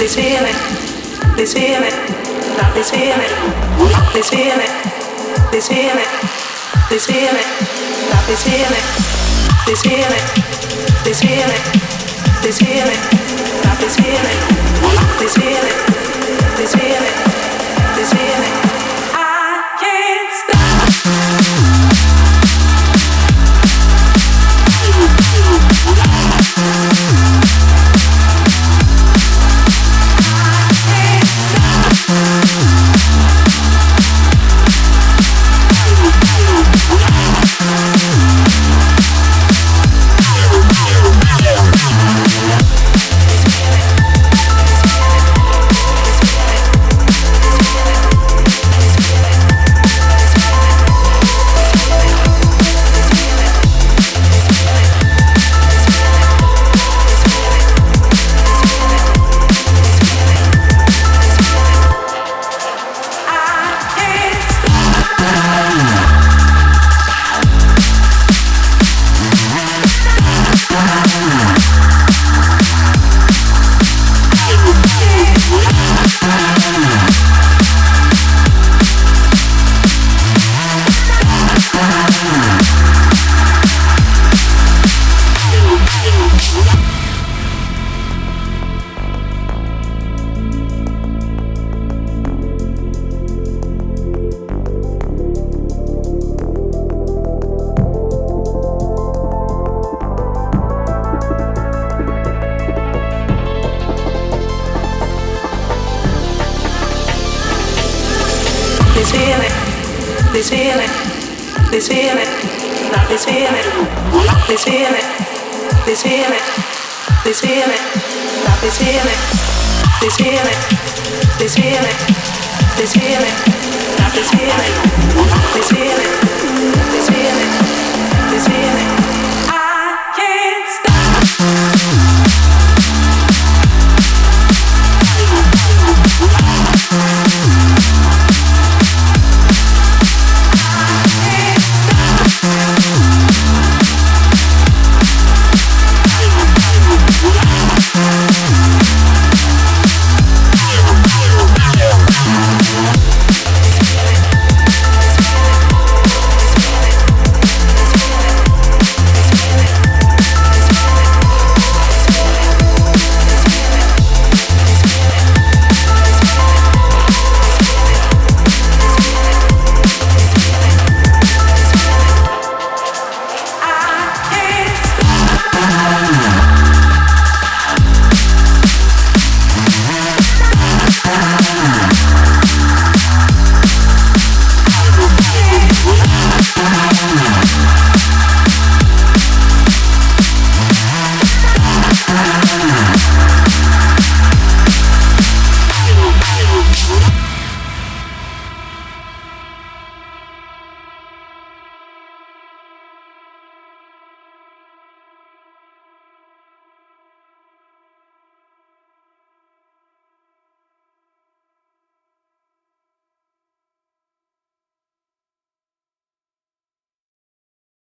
this feeling, this feeling, love this feeling, this feeling, this feeling, this feeling, love this feeling, this feeling, this feeling, this feeling, love this feeling, this feeling, this feeling, this feeling. I can't stop. This feeling, this feeling, this feeling, love this feeling, this feeling, this feeling, this feeling, love this feeling, this feeling, this feeling, this feeling, love this feeling, this feeling, this feeling, this feeling.